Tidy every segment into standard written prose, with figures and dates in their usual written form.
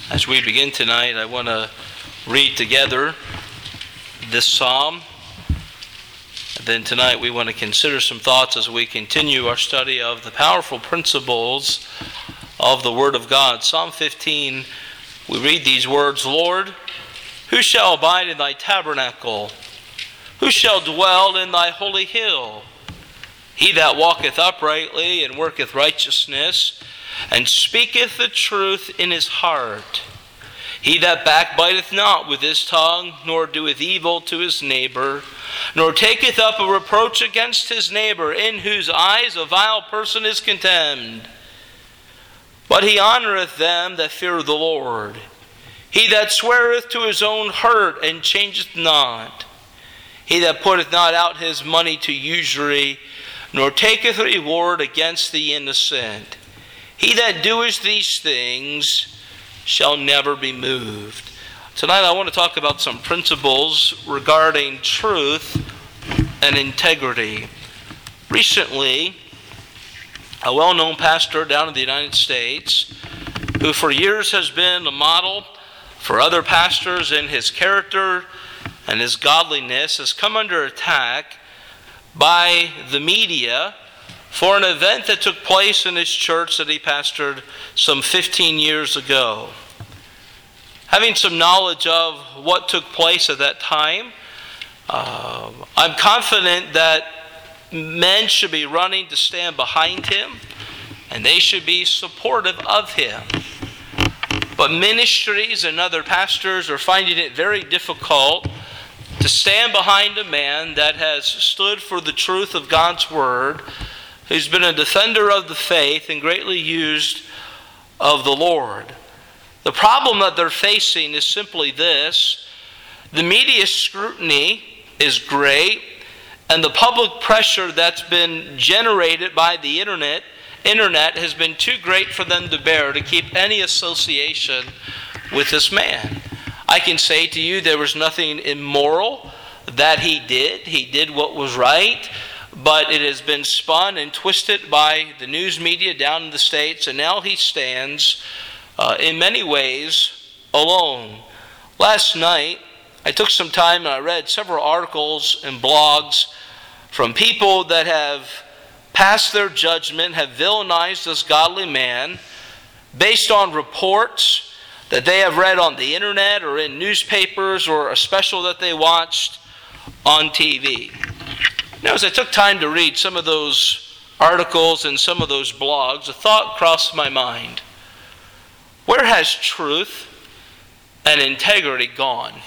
As we begin tonight, I want to read together this psalm. And then tonight we want to consider some thoughts as we continue our study of the powerful principles of the Word of God. Psalm 15, we read these words, "Lord, who shall abide in thy tabernacle? Who shall dwell in thy holy hill? He that walketh uprightly and worketh righteousness, and speaketh the truth in his heart. He that backbiteth not with his tongue, nor doeth evil to his neighbor, nor taketh up a reproach against his neighbor, in whose eyes a vile person is contemned. But he honoreth them that fear the Lord. He that sweareth to his own hurt, and changeth not. He that putteth not out his money to usury, nor taketh reward against the innocent. He that doeth these things shall never be moved." Tonight I want to talk about some principles regarding truth and integrity. Recently, a well-known pastor down in the United States, who for years has been a model for other pastors in his character and his godliness, has come under attack by the media for an event that took place in his church that he pastored some 15 years ago. Having some knowledge of what took place at that time, I'm confident that men should be running to stand behind him, and they should be supportive of him. But ministries and other pastors are finding it very difficult to stand behind a man that has stood for the truth of God's Word, who's been a defender of the faith and greatly used of the Lord. The problem that they're facing is simply this: the media scrutiny is great, and the public pressure that's been generated by the internet has been too great for them to bear to keep any association with this man. I can say to you there was nothing immoral that he did. He did what was right. But it has been spun and twisted by the news media down in the States, and now he stands in many ways alone. Last night, I took some time and I read several articles and blogs from people that have passed their judgment, have villainized this godly man based on reports that they have read on the internet or in newspapers or a special that they watched on TV. Now, as I took time to read some of those articles and some of those blogs, a thought crossed my mind. Where has truth and integrity gone?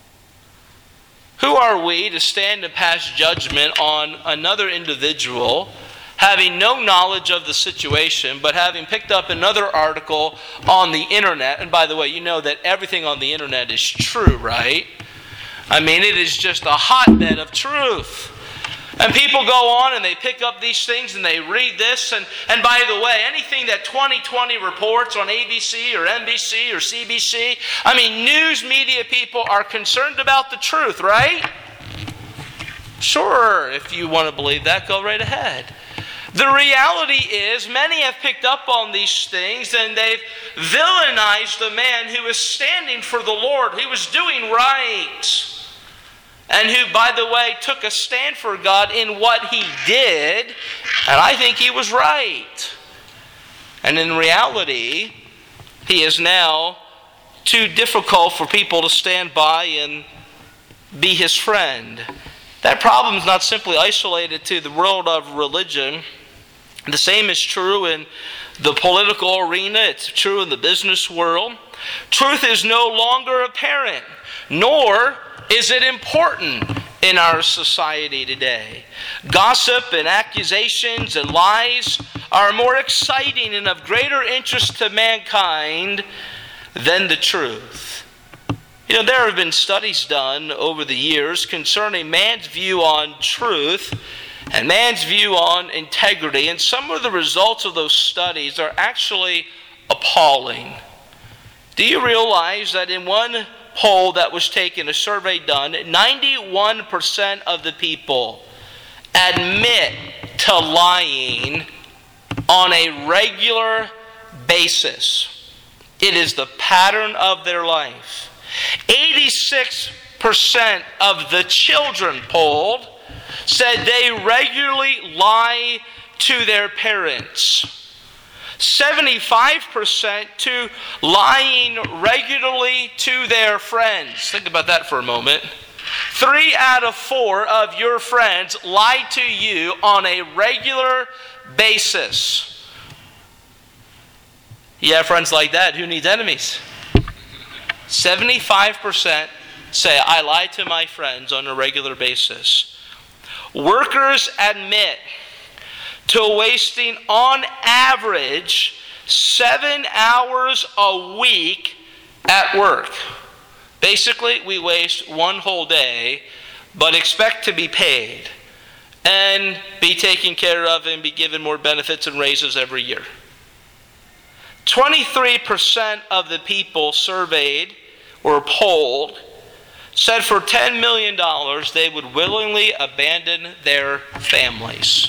Who are we to stand and pass judgment on another individual, having no knowledge of the situation, but having picked up another article on the internet? And by the way, you know that everything on the internet is true, right? I mean, it is just a hotbed of truth. And people go on and they pick up these things and they read this. And by the way, anything that 2020 reports on ABC or NBC or CBC, I mean, news media people are concerned about the truth, right? Sure, if you want to believe that, go right ahead. The reality is many have picked up on these things and they've villainized the man who is standing for the Lord, who was doing right, and who, by the way, took a stand for God in what he did, and I think he was right. And in reality, he is now too difficult for people to stand by and be his friend. That problem is not simply isolated to the world of religion. The same is true in the political arena. It's true in the business world. Truth is no longer apparent, nor is it important in our society today. Gossip and accusations and lies are more exciting and of greater interest to mankind than the truth. You know, there have been studies done over the years concerning man's view on truth and man's view on integrity, and some of the results of those studies are actually appalling. Do you realize that in one poll that was taken, a survey done, 91% of the people admit to lying on a regular basis? It is the pattern of their life. 86% of the children polled said they regularly lie to their parents. 75% to lying regularly to their friends. Think about that for a moment. 3 out of 4 of your friends lie to you on a regular basis. You have friends like that. Who needs enemies? 75% say, I lie to my friends on a regular basis. Workers admit to wasting, on average, 7 hours a week at work. Basically, we waste one whole day, but expect to be paid and be taken care of and be given more benefits and raises every year. 23% of the people surveyed or polled said for $10 million they would willingly abandon their families.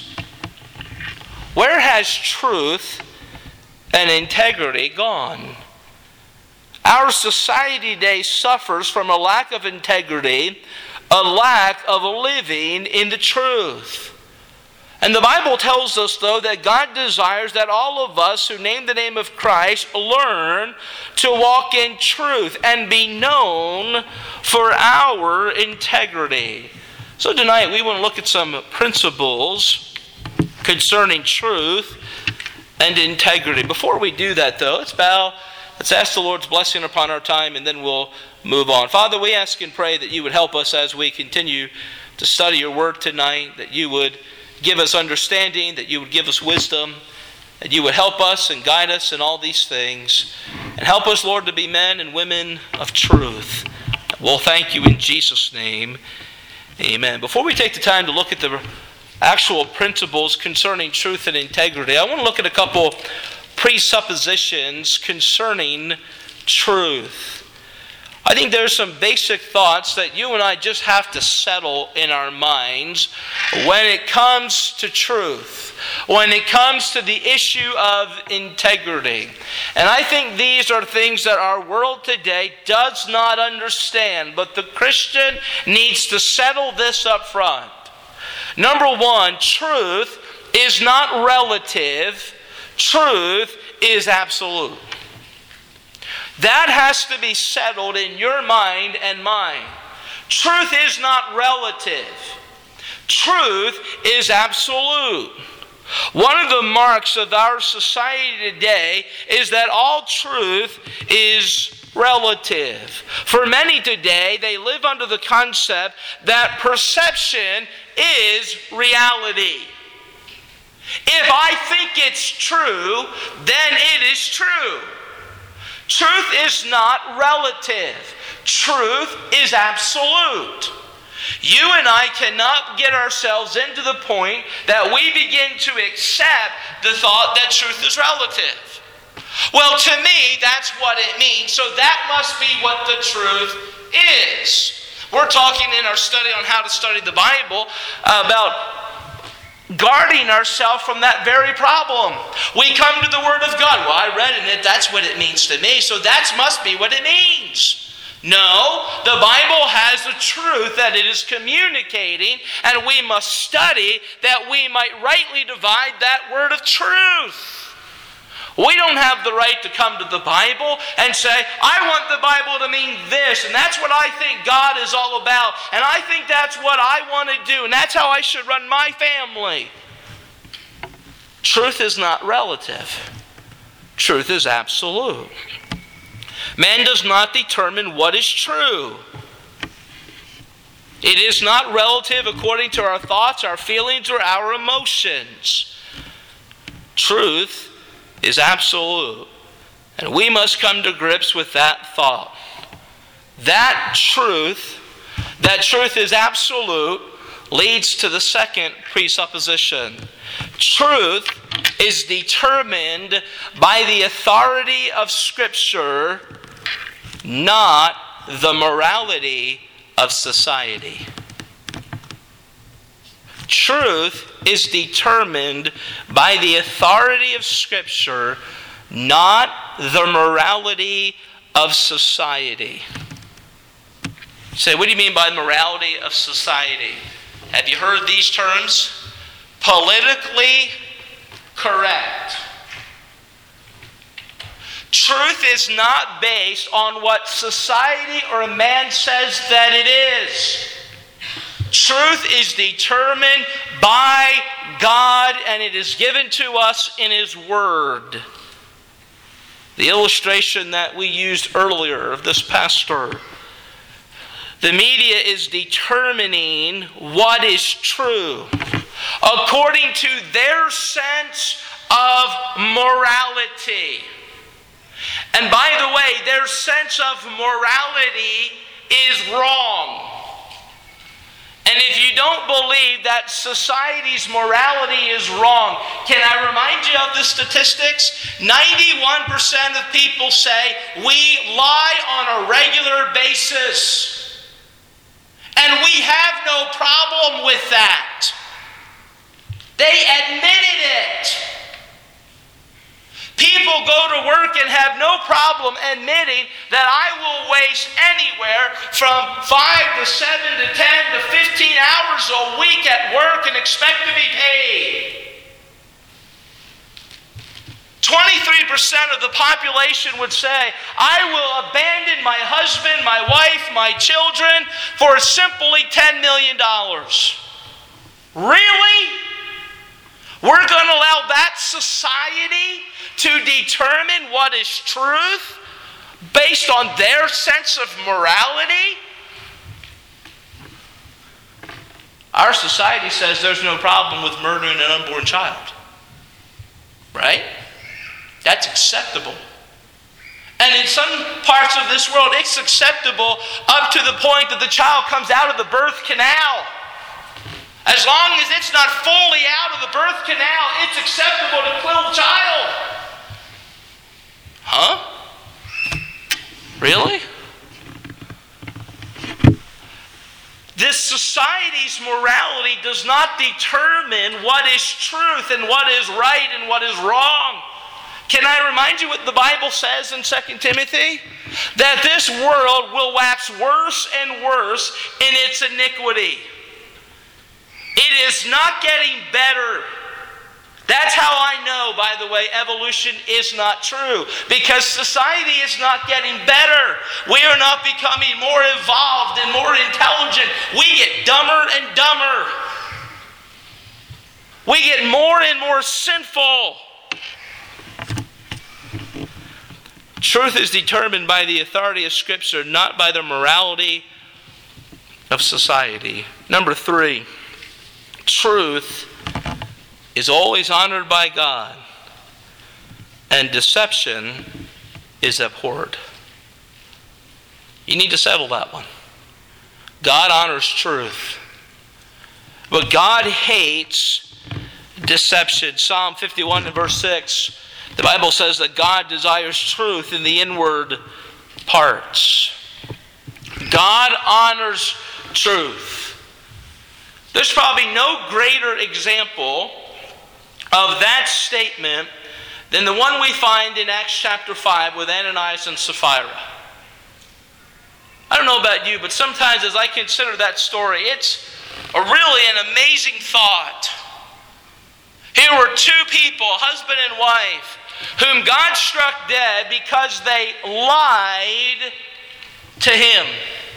Where has truth and integrity gone? Our society today suffers from a lack of integrity, a lack of living in the truth. And the Bible tells us, though, that God desires that all of us who name the name of Christ learn to walk in truth and be known for our integrity. So tonight we want to look at some principles concerning truth and integrity. Before we do that, though, let's bow. Let's ask the Lord's blessing upon our time, and then we'll move on. Father, we ask and pray that you would help us as we continue to study your word tonight, that you would give us understanding, that you would give us wisdom, that you would help us and guide us in all these things. And help us, Lord, to be men and women of truth. We'll thank you in Jesus' name. Amen. Before we take the time to look at the actual principles concerning truth and integrity, I want to look at a couple presuppositions concerning truth. I think there's some basic thoughts that you and I just have to settle in our minds when it comes to truth, when it comes to the issue of integrity. And I think these are things that our world today does not understand, but the Christian needs to settle this up front. Number one, truth is not relative. Truth is absolute. That has to be settled in your mind and mine. Truth is not relative. Truth is absolute. One of the marks of our society today is that all truth is relative. For many today, they live under the concept that perception is reality. If I think it's true, then it is true. Truth is not relative. Truth is absolute. You and I cannot get ourselves into the point that we begin to accept the thought that truth is relative. Well, to me, that's what it means, so that must be what the truth is. We're talking in our study on how to study the Bible about guarding ourselves from that very problem. We come to the Word of God. Well, I read in it, that's what it means to me, so that must be what it means. No, the Bible has the truth that it is communicating, and we must study that we might rightly divide that word of truth. We don't have the right to come to the Bible and say, I want the Bible to mean this, and that's what I think God is all about, and I think that's what I want to do, and that's how I should run my family. Truth is not relative. Truth is absolute. Man does not determine what is true. It is not relative according to our thoughts, our feelings, or our emotions. Truth is absolute. And we must come to grips with that thought. That truth is absolute, leads to the second presupposition. Truth is determined by the authority of Scripture, not the morality of society. Truth is determined by the authority of Scripture, not the morality of society. You say, what do you mean by morality of society? Have you heard these terms? Politically correct. Truth is not based on what society or a man says that it is. Truth is determined by God, and it is given to us in His Word. The illustration that we used earlier of this pastor. The media is determining what is true according to their sense of morality. And by the way, their sense of morality is wrong. And if you don't believe that society's morality is wrong, can I remind you of the statistics? 91% of people say we lie on a regular basis. And we have no problem with that. They admitted it. People go to work and have no problem admitting that I will waste anywhere from 5 to 7 to 10 to 15 hours a week at work and expect to be paid. 23% of the population would say, I will abandon my husband, my wife, my children for simply $10 million. Really? We're going to allow that society to determine what is truth based on their sense of morality? Our society says there's no problem with murdering an unborn child. Right? That's acceptable. And in some parts of this world, it's acceptable up to the point that the child comes out of the birth canal. As long as it's not fully out of the birth canal, it's acceptable to kill the child. Huh? Really? This society's morality does not determine what is truth and what is right and what is wrong. Can I remind you what the Bible says in 2 Timothy? That this world will wax worse and worse in its iniquity. It is not getting better. That's how I know, by the way, evolution is not true. Because society is not getting better. We are not becoming more evolved and more intelligent. We get dumber and dumber. We get more and more sinful. Truth is determined by the authority of Scripture, not by the morality of society. Number 3, truth is always honored by God, and deception is abhorred. You need to settle that one. God honors truth, but God hates deception. Psalm 51 and verse 6, the Bible says that God desires truth in the inward parts. God honors truth. There's probably no greater example of that statement than the one we find in Acts chapter 5 with Ananias and Sapphira. I don't know about you, but sometimes as I consider that story, it's really an amazing thought. Here were two people, husband and wife, whom God struck dead because they lied to Him.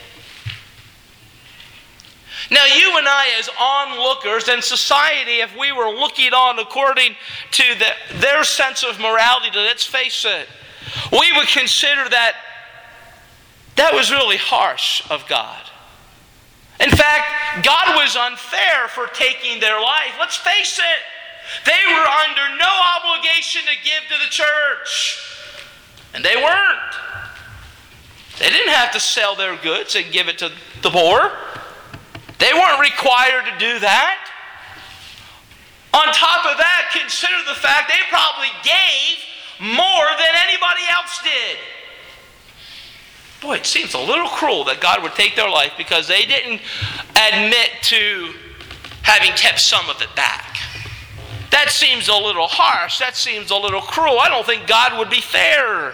Now, you and I, as onlookers, and society, if we were looking on according to their sense of morality, let's face it, we would consider that was really harsh of God. In fact, God was unfair for taking their life. Let's face it, they were under no obligation to give to the church. And they weren't. They didn't have to sell their goods and give it to the poor. They weren't required to do that. On top of that, consider the fact they probably gave more than anybody else did. Boy, it seems a little cruel that God would take their life because they didn't admit to having kept some of it back. That seems a little harsh. That seems a little cruel. I don't think God would be fair.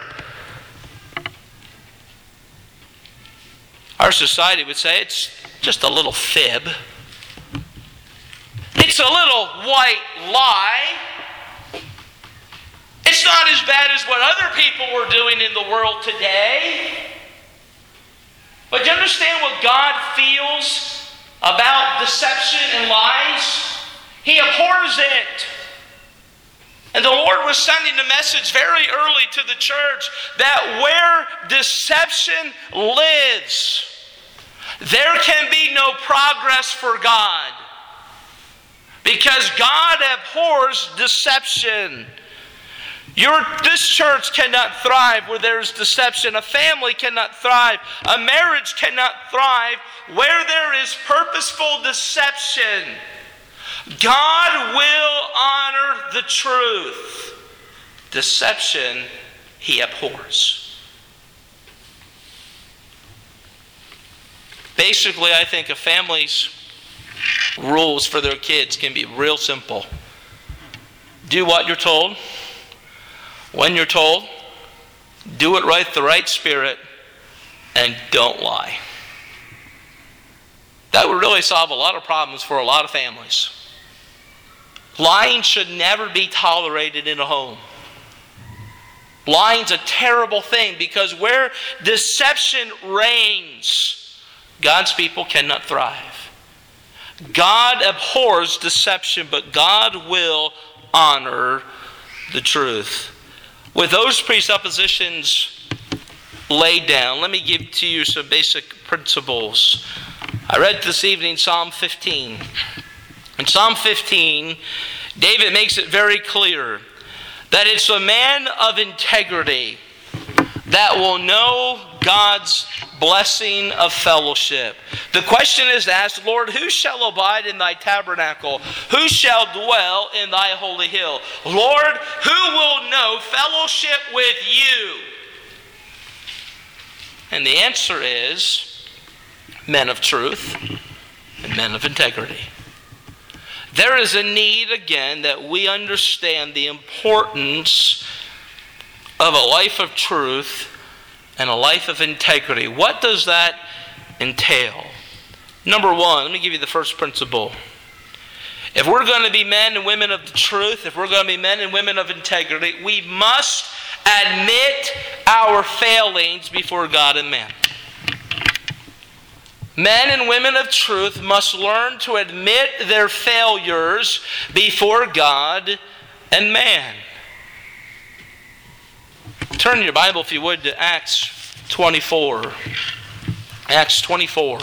Our society would say it's just a little fib. It's a little white lie. It's not as bad as what other people were doing in the world today. But do you understand what God feels about deception and lies? He abhors it. And the Lord was sending a message very early to the church that where deception lives, there can be no progress for God. Because God abhors deception. This church cannot thrive where there is deception. A family cannot thrive. A marriage cannot thrive where there is purposeful deception. God will honor the truth. Deception, He abhors. Basically, I think a family's rules for their kids can be real simple. Do what you're told, when you're told, do it right, the right spirit, and don't lie. That would really solve a lot of problems for a lot of families. Lying should never be tolerated in a home. Lying's a terrible thing because where deception reigns, God's people cannot thrive. God abhors deception, but God will honor the truth. With those presuppositions laid down, let me give to you some basic principles. I read this evening Psalm 15. In Psalm 15, David makes it very clear that it's a man of integrity that will know God's blessing of fellowship. The question is asked, Lord, who shall abide in thy tabernacle? Who shall dwell in thy holy hill? Lord, who will know fellowship with you? And the answer is men of truth and men of integrity. There is a need, again, that we understand the importance of a life of truth and a life of integrity. What does that entail? Number one, let me give you the first principle. If we're going to be men and women of the truth, if we're going to be men and women of integrity, we must admit our failings before God and man. Men and women of truth must learn to admit their failures before God and man. Turn your Bible, if you would, to Acts 24. Acts 24.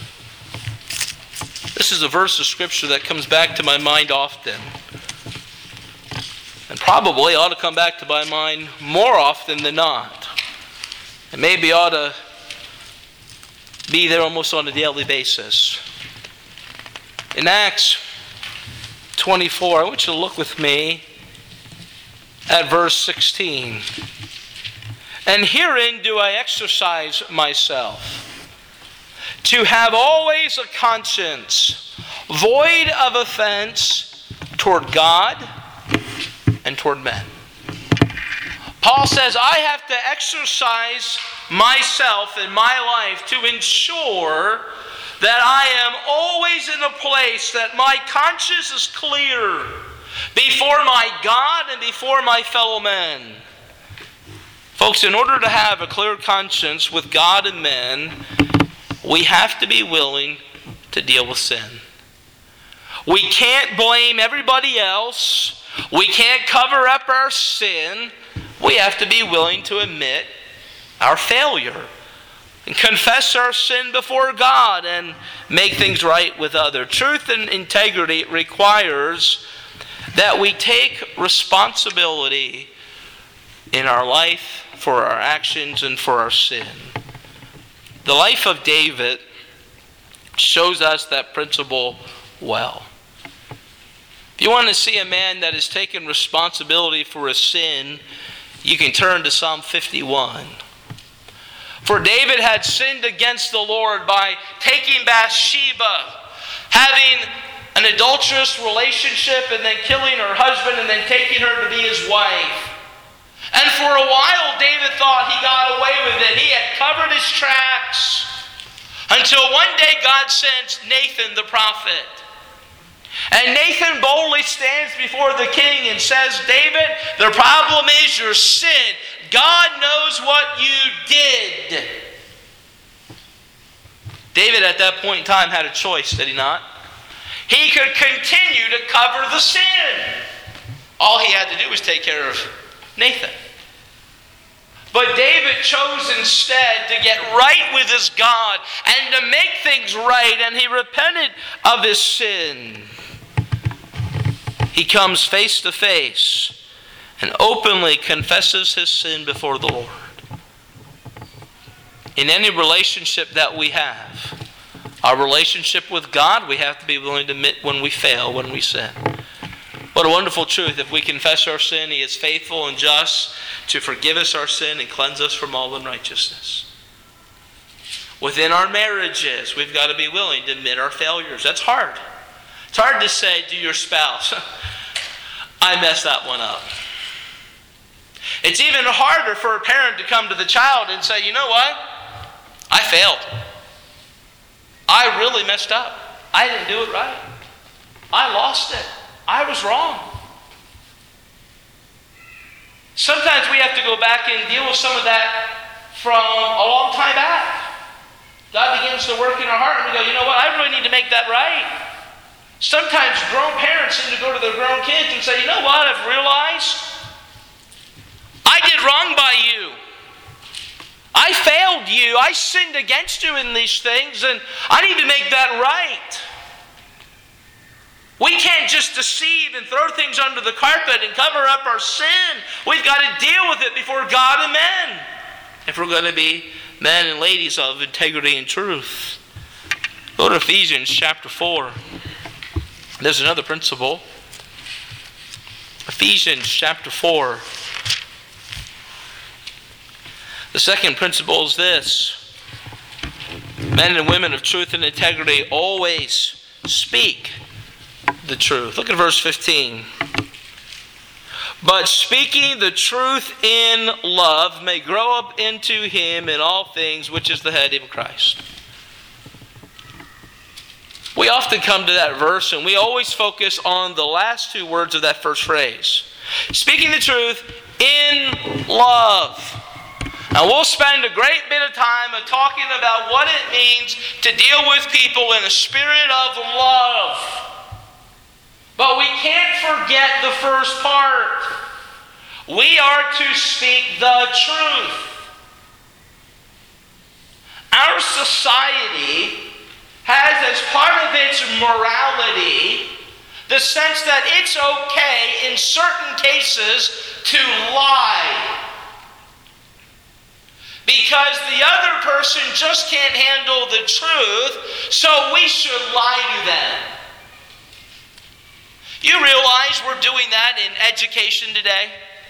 This is a verse of Scripture that comes back to my mind often. And probably ought to come back to my mind more often than not. And maybe ought to be there almost on a daily basis. In Acts 24, I want you to look with me at verse 16. And herein do I exercise myself, to have always a conscience void of offense toward God and toward men. Paul says, I have to exercise myself in my life to ensure that I am always in a place that my conscience is clear before my God and before my fellow men. Folks, in order to have a clear conscience with God and men, we have to be willing to deal with sin. We can't blame everybody else. We can't cover up our sin. We have to be willing to admit our failure and confess our sin before God and make things right with others. Truth and integrity requires that we take responsibility in our life for our actions and for our sin. The life of David shows us that principle well. If you want to see a man that has taken responsibility for his sin, you can turn to Psalm 51. For David had sinned against the Lord by taking Bathsheba, having an adulterous relationship and then killing her husband and then taking her to be his wife. And for a while, David thought he got away with it. He had covered his tracks until one day God sends Nathan the prophet. And Nathan boldly stands before the king and says, David, the problem is your sin. God knows what you did. David at that point in time had a choice, did he not? He could continue to cover the sin. All he had to do was take care of Nathan. But David chose instead to get right with his God and to make things right, and he repented of his sin. He comes face to face and openly confesses his sin before the Lord. In any relationship that we have, our relationship with God, we have to be willing to admit when we fail, when we sin. What a wonderful truth. If we confess our sin, He is faithful and just to forgive us our sin and cleanse us from all unrighteousness. Within our marriages, we've got to be willing to admit our failures. That's hard. It's hard to say to your spouse, I messed that one up. It's even harder for a parent to come to the child and say, you know what? I failed. I really messed up. I didn't do it right. I lost it. I was wrong. Sometimes we have to go back and deal with some of that from a long time back. God begins to work in our heart and we go, you know what? I really need to make that right. Sometimes grown parents need to go to their grown kids and say, you know what? I've realized I did wrong by you. I failed you. I sinned against you in these things, and I need to make that right. We can't just deceive and throw things under the carpet and cover up our sin. We've got to deal with it before God and men, if we're going to be men and ladies of integrity and truth. Go to Ephesians chapter 4. There's another principle. Ephesians chapter 4. The second principle is this. Men and women of truth and integrity always speak the truth. Look at verse 15. But speaking the truth in love may grow up into Him in all things, which is the head, even Christ. We often come to that verse and we always focus on the last two words of that first phrase. Speaking the truth in love. Now we'll spend a great bit of time talking about what it means to deal with people in a spirit of love. But we can't forget the first part. We are to speak the truth. Our society has as part of its morality the sense that it's okay in certain cases to lie. Because the other person just can't handle the truth, so we should lie to them. You realize we're doing that in education today?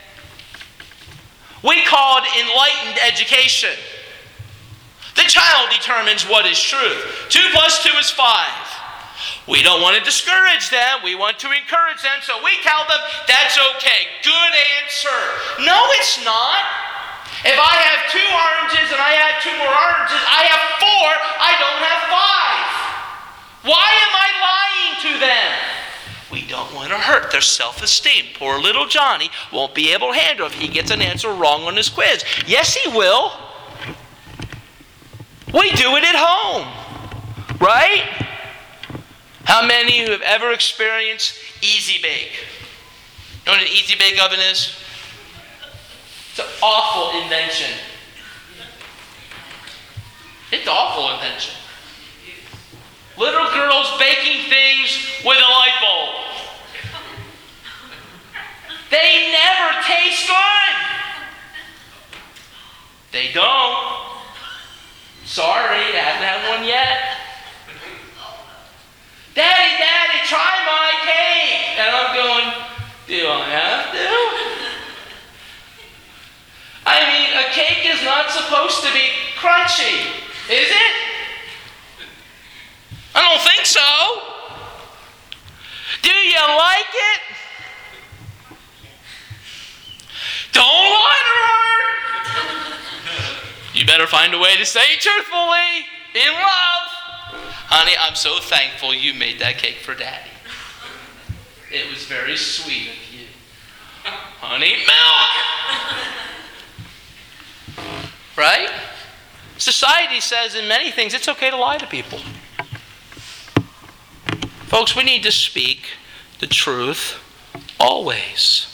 We call it enlightened education. The child determines what is truth. 2 + 2 is 5. We don't want to discourage them. We want to encourage them. So we tell them, that's okay. Good answer. No, it's not. If I have 2 oranges and I add 2 more oranges, I have 4. I don't have 5. Why am I lying to them? We don't want to hurt their self-esteem. Poor little Johnny won't be able to handle if he gets an answer wrong on his quiz. Yes, he will. We do it at home, right? How many of you have ever experienced Easy Bake? You know what an Easy Bake oven is? It's an awful invention. It's an awful invention. Little girls baking things with a light bulb. They never taste good. They don't. Sorry, I haven't had one yet. Daddy, try my cake. And I'm going, do I have to? I mean, a cake is not supposed to be crunchy, is it? I don't think so. Do you like it? Don't lie to her. You better find a way to say it truthfully, in love. Honey, I'm so thankful you made that cake for Daddy. It was very sweet of you. Honey, milk! Right? Society says in many things it's okay to lie to people. Folks, we need to speak the truth always.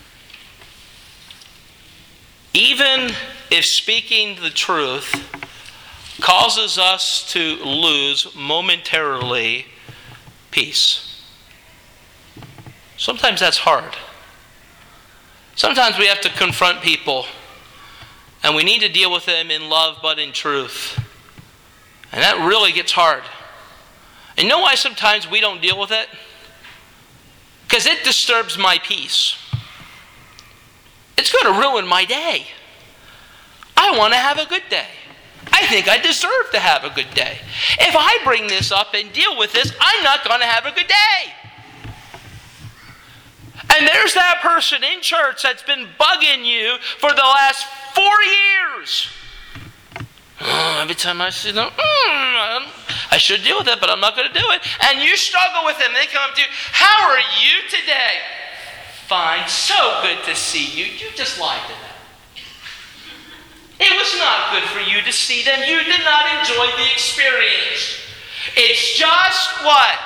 Even if speaking the truth causes us to lose momentarily peace. Sometimes that's hard. Sometimes we have to confront people and we need to deal with them in love but in truth. And that really gets hard. And you know why sometimes we don't deal with it? Because it disturbs my peace. It's going to ruin my day. I want to have a good day. I think I deserve to have a good day. If I bring this up and deal with this, I'm not going to have a good day. And there's that person in church that's been bugging you for the last 4 years. Every time I see them, I should deal with it, but I'm not going to do it. And you struggle with them. They come up to you, how are you today? Fine, so good to see you. You just lied to them. It was not good for you to see them. You did not enjoy the experience. It's just what?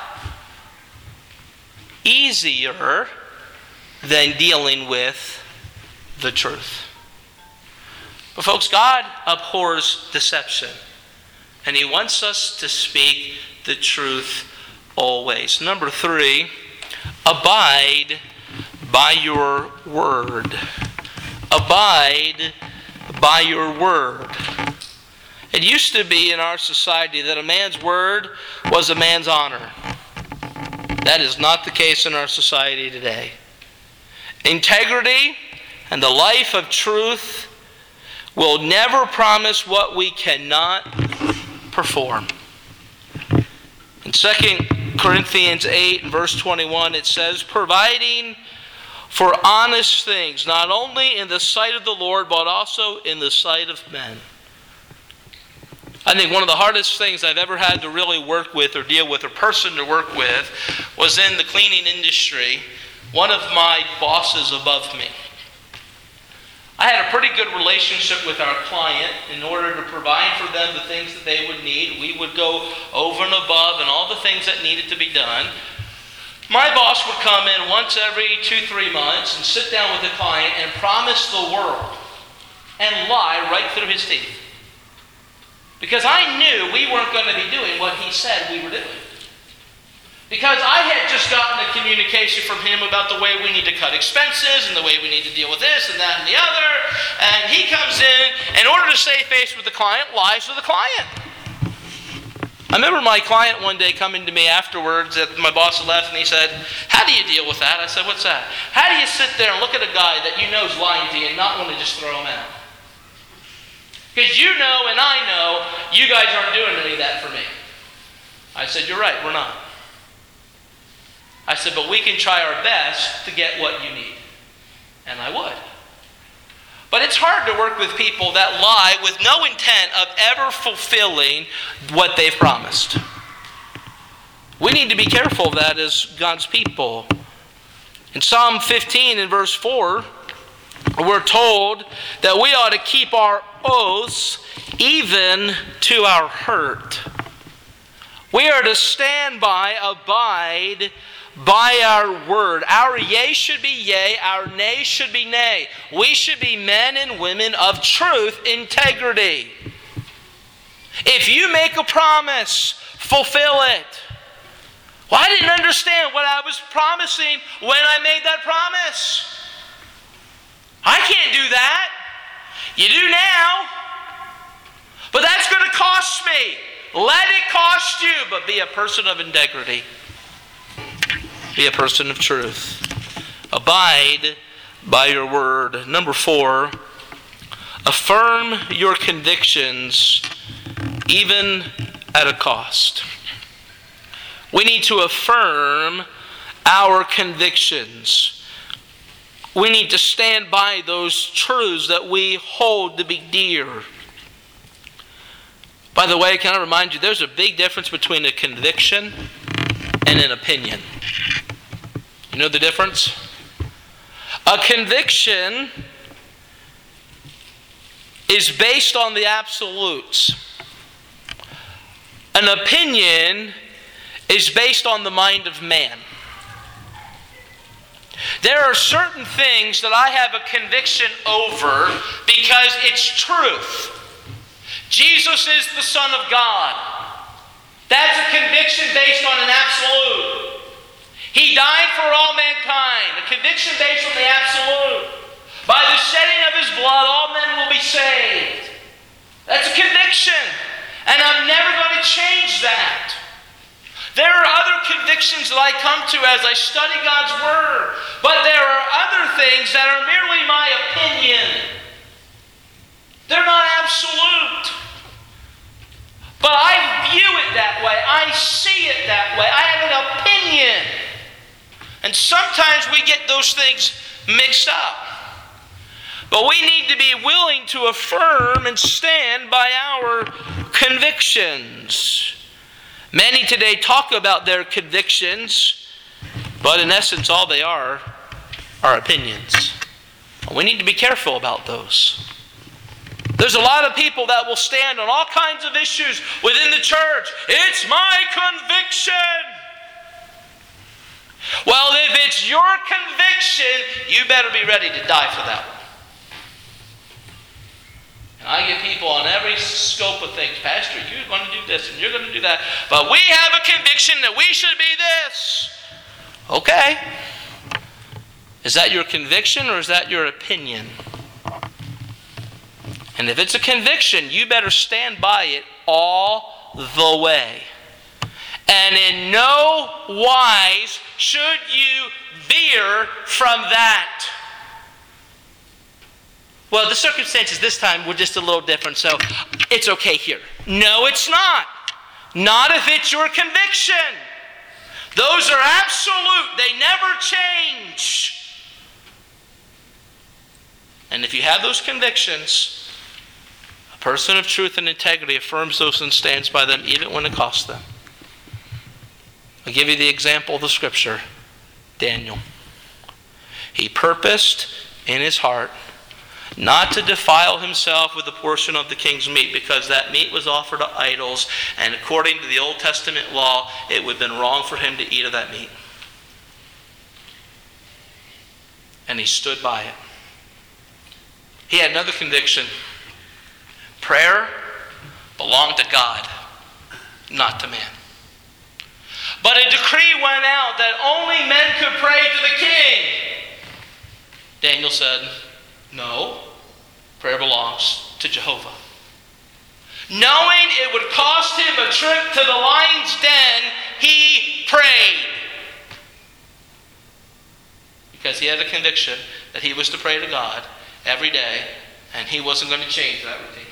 Easier than dealing with the truth. But folks, God abhors deception. And He wants us to speak the truth always. Number 3, abide by your word. Abide by your word. It used to be in our society that a man's word was a man's honor. That is not the case in our society today. Integrity and the life of truth will never promise what we cannot perform. In 2 Corinthians 8 and verse 21, it says, providing for honest things, not only in the sight of the Lord, but also in the sight of men. I think one of the hardest things I've ever had to really work with or deal with or person to work with was in the cleaning industry. One of my bosses above me. I had a pretty good relationship with our client. In order to provide for them the things that they would need, we would go over and above and all the things that needed to be done. My boss would come in once every 2-3 months and sit down with the client and promise the world and lie right through his teeth. Because I knew we weren't going to be doing what he said we were doing. Because I had just gotten a communication from him about the way we need to cut expenses and the way we need to deal with this and that and the other. And he comes in order to save face with the client, lies to the client. I remember my client one day coming to me afterwards that my boss had left and he said, how do you deal with that? I said, what's that? How do you sit there and look at a guy that you know is lying to you and not want to just throw him out? Because you know and I know you guys aren't doing any of that for me. I said, you're right, we're not. I said, but we can try our best to get what you need. And I would. But it's hard to work with people that lie with no intent of ever fulfilling what they've promised. We need to be careful of that as God's people. In Psalm 15 and verse 4, we're told that we ought to keep our oaths even to our hurt. We are to stand by, abide by our word. Our yea should be yea, our nay should be nay. We should be men and women of truth, integrity. If you make a promise, fulfill it. Well, I didn't understand what I was promising when I made that promise. I can't do that. You do now. But that's going to cost me. Let it cost you, but be a person of integrity. Be a person of truth. Abide by your word. Number 4, affirm your convictions even at a cost. We need to affirm our convictions. We need to stand by those truths that we hold to be dear. By the way, can I remind you, there's a big difference between a conviction and an opinion. You know the difference? A conviction is based on the absolutes. An opinion is based on the mind of man. There are certain things that I have a conviction over because it's truth. Jesus is the Son of God. That's a conviction based on an absolute. He died for all mankind. A conviction based on the absolute. By the shedding of His blood, all men will be saved. That's a conviction. And I'm never going to change that. There are other convictions that I come to as I study God's Word. But there are other things that are merely my opinion. They're not absolute. But I view it that way. I see it that way. I have an opinion. And sometimes we get those things mixed up. But we need to be willing to affirm and stand by our convictions. Many today talk about their convictions, but in essence all they are opinions. We need to be careful about those. There's a lot of people that will stand on all kinds of issues within the church. It's my conviction. Well, if it's your conviction, you better be ready to die for that one. And I get people on every scope of things. Pastor, you're going to do this and you're going to do that. But we have a conviction that we should be this. Okay. Is that your conviction or is that your opinion? And if it's a conviction, you better stand by it all the way. And in no wise should you veer from that. Well, the circumstances this time were just a little different, so it's okay here. No, it's not. Not if it's your conviction. Those are absolute. They never change. And if you have those convictions, a person of truth and integrity affirms those and stands by them even when it costs them. I'll give you the example of the Scripture. Daniel. He purposed in his heart not to defile himself with a portion of the king's meat, because that meat was offered to idols, and according to the Old Testament law, it would have been wrong for him to eat of that meat. And he stood by it. He had another conviction. Prayer belonged to God, not to man. But a decree went out that only men could pray to the king. Daniel said, no, prayer belongs to Jehovah. Knowing it would cost him a trip to the lion's den, he prayed. Because he had a conviction that he was to pray to God every day, and he wasn't going to change that routine.